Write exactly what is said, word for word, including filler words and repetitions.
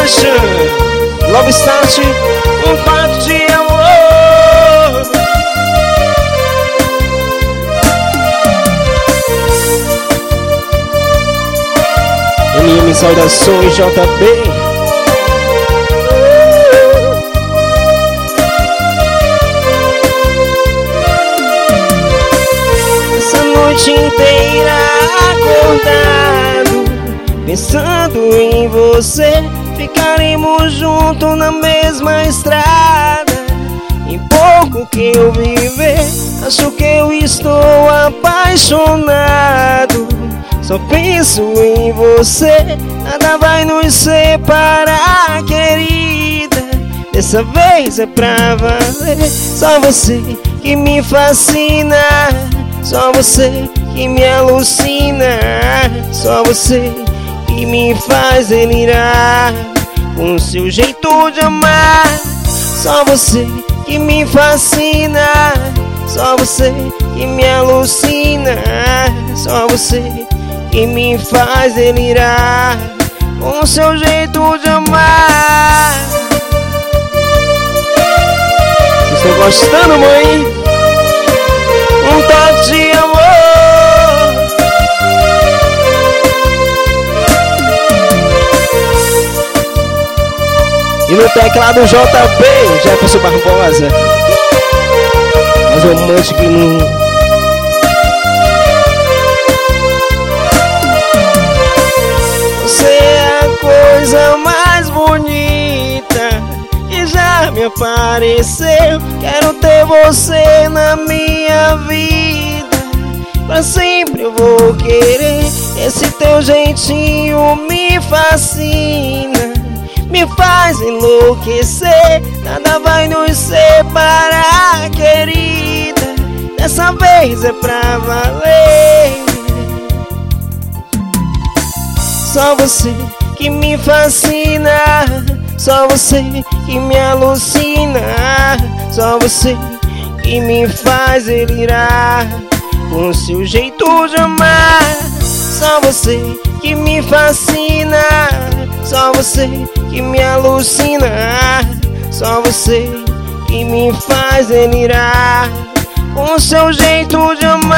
paixão. Love Start, um pacto de amor. M M Saudações J B. Essa noite inteira acordado, pensando em você. Ficaremos juntos na mesma estrada. Em pouco que eu viver, acho que eu estou apaixonado. Só penso em você, nada vai nos separar, querida. Dessa vez é pra valer. Só você que me fascina, só você que me alucina, só você que me faz delirar com seu jeito de amar. Só você que me fascina, só você que me alucina, só você que me faz delirar com seu jeito de amar. Vocês estão gostando, mãe? Um toque de amor. E no teclado J B, Jefferson Barbosa. Mais romântico que não. Você é a coisa mais bonita que já me apareceu. Quero ter você na minha vida, pra sempre eu vou querer. Esse teu jeitinho me fascina, me faz enlouquecer. Nada vai nos separar, querida. Dessa vez é pra valer. Só você que me fascina, só você que me alucina, só você que me faz delirar com seu jeito de amar. Só você que me fascina, só você que me alucina, só você que me faz delirar com seu jeito de amar.